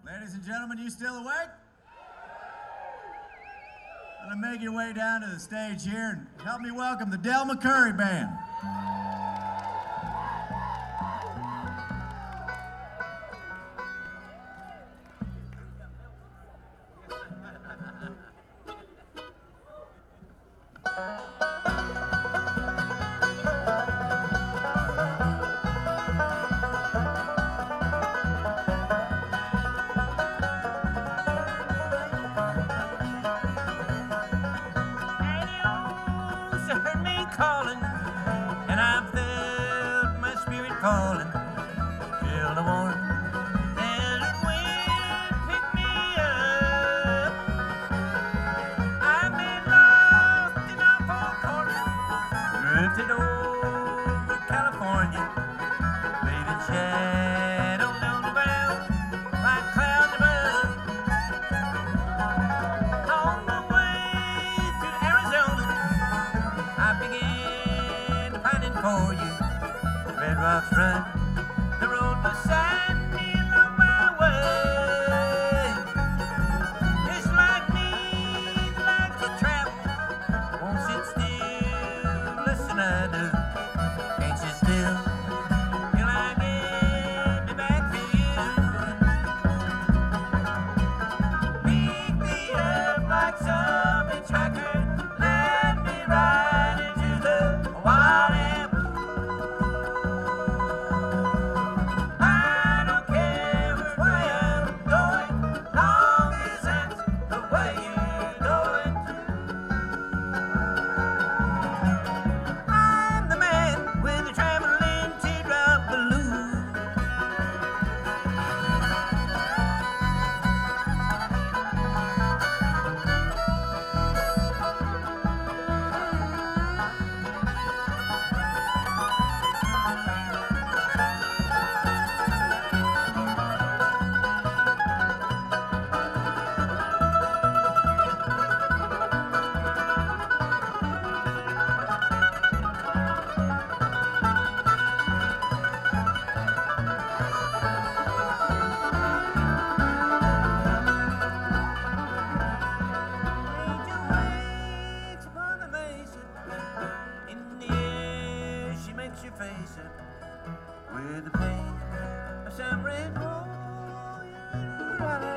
Ladies and gentlemen, you still awake? Gonna make your way down to the stage here and help me welcome the Del McCoury Band. Calling, and I felt my spirit calling till the warm desert wind picked me up. I've been lost in a four corner, drifted over California, leaving shadows on the ground like clouds above. On the way to Arizona, I began pining for you. Red rocks run the road beside me along my way. It's like me that likes to travel, won't sit still, listen I do. Ain't sit still till I get me back to you. Pick me up like some hitchhiker, let me ride into the wild apple. I don't care which way I'm going, long as that's the way you're going. I'm the man with the traveling teardrop balloon. Angel waits upon the mesa. In the air, she makes your face up with the pain of some red warrior.